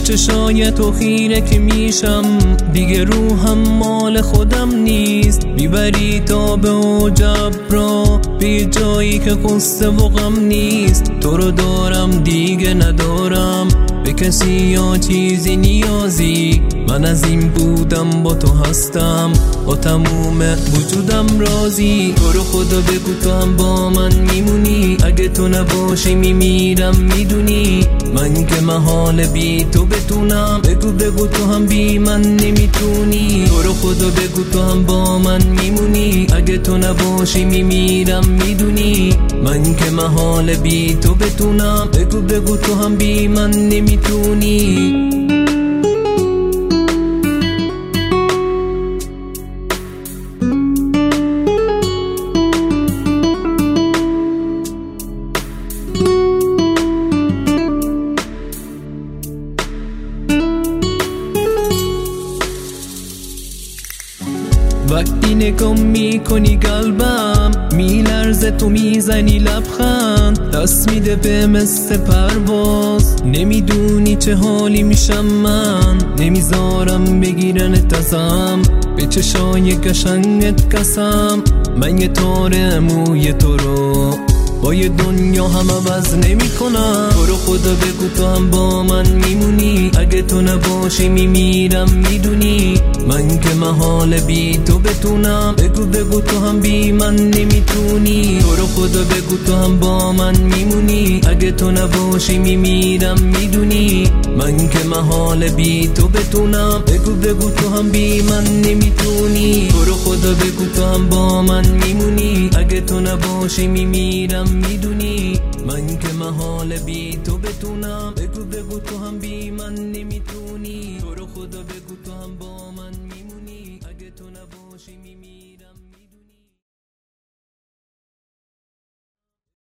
چشای تو خیره که میشم، دیگه روحم مال خودم نیست. میبری تا به عجب را به جایی که قصه و غم نیست. تو رو دارم دیگه ندارم به کسی یا چیزی نیازی. من از این بودم با تو هستم، با تموم وجودم راضی. تو رو خدا بگو تو هم با من میمونی، اگه تو نباشی میمیرم میدونی. من که محال بی تو بتونم، بگو تو هم بی من نمیتونی. تو رو خدا بگو تو هم با من میمونی، اگه تو نباشی میمیرم میدونی. من که محال بی تو بتونم، بگو تو هم بی من نمیتونی. وقتی نگاه میکنی قلبم میلرزه، تو میزنی لبخند، دست میده به مثل پرواز. نمیدونی چه حالی میشم من، نمیذارم بگیرنت ازم، به چشای قشنگت قسم. من یه تار موی تو رو با یه دنیا هم عوض نمی کنم. تو رو خدا بگو تو هم با من میمونی، اگه تو نباشی میمیرم میدونی. من که محال بی تو بتونم، بگو تو هم بی من نمیتونی. تو رو خدا بگو تو هم با من میمونی، اگه تو نباشی میمیرم میدونی. من که محال بی تو بتونم، بگو تو هم بی من نمیتونی. تو رو خدا بگو تو هم با من میمونی، اگه تو نباشی میمیرم میدونی. من که محال بی تو بتونم، بگو تو هم بی من نمیتونی.